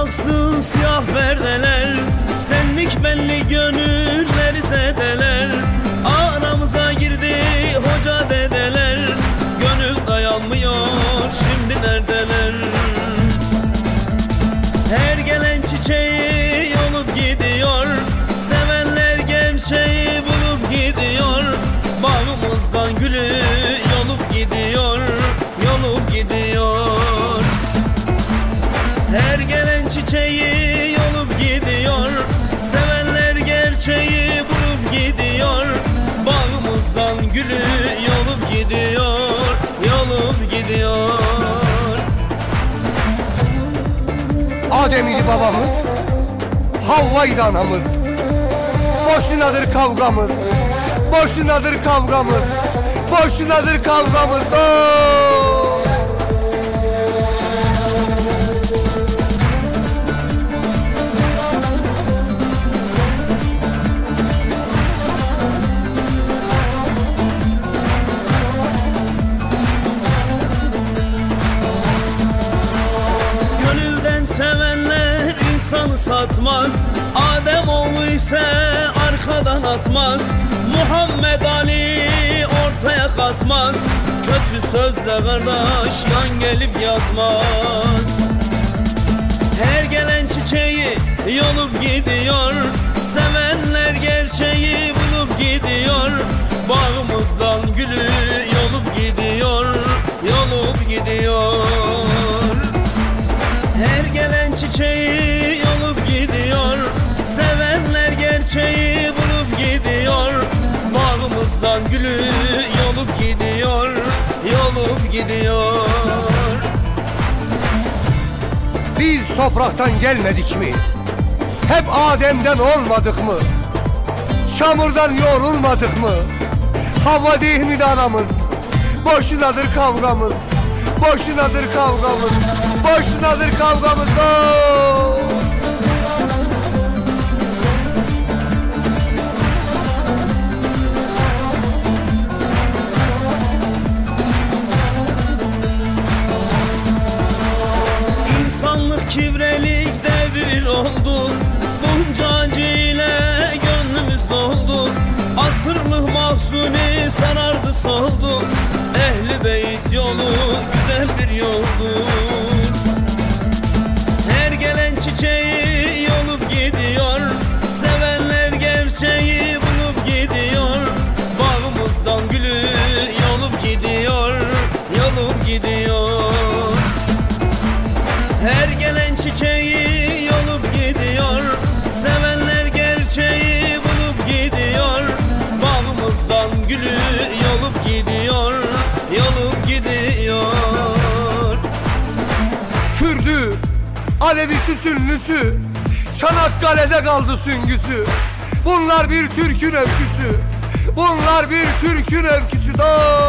aksın siyah perdeler, senlik belli gönülleri zedeler. Aramıza girdi hoca dedeler, gönül dayanmıyor şimdi neredeler? Her gelen çiçeği yolup gidiyor, sevenler gerçeği bulup gidiyor. Bağımızdan gülü yolup gidiyor, yolup gidiyor. Her gelen çiçeği yolup gidiyor, sevenler gerçeği bulup gidiyor. Bağımızdan gülü yolup gidiyor, yolup gidiyor. Adem'iydi babamız, Havva'ydı anamız. Boşunadır kavgamız, boşunadır kavgamız, boşunadır kavgamız. Oh! Sevenler insanı satmaz, Adem oğlu ise arkadan atmaz. Muhammed Ali ortaya katmaz, kötü sözle kardeş yan gelip yatmaz. Her gelen çiçeği yolup gidiyor, sevenler gerçeği bulup gidiyor. Bağımızdan gülü yolup gidiyor, yolup gidiyor. Her gelen çiçeği yolup gidiyor, sevenler gerçeği bulup gidiyor. Bağımızdan gülü yolup gidiyor, yolup gidiyor. Biz topraktan gelmedik mi? Hep Adem'den olmadık mı? Çamurdan yorulmadık mı? Havva değil miydi anamız? Boşunadır kavgamız, boşunadır kavgamız, boşunadır kavgamız. Oh! İnsanlık kibrelik devir oldu, bunca acıyla gönlümüz doldu. Asırlık mahzuni sarardı soldu, Ehl-i Beyt yolu güzel bir yoldur. Her gelen çiçeği yolup gidiyor, sevenler gerçeği bulup gidiyor. Bağımızdan gülü yolup gidiyor, yolup gidiyor. Her gelen çiçeği yolup gidiyor, sevenler gerçeği bulup gidiyor. Bağımızdan gülü yolup gidiyor, yolup gidiyor. Kürdü, Alevisi, Sünnüsü, Çanakkale'de kaldı süngüsü. Bunlar bir Türk'ün öyküsü, bunlar bir Türk'ün öyküsü. Oh!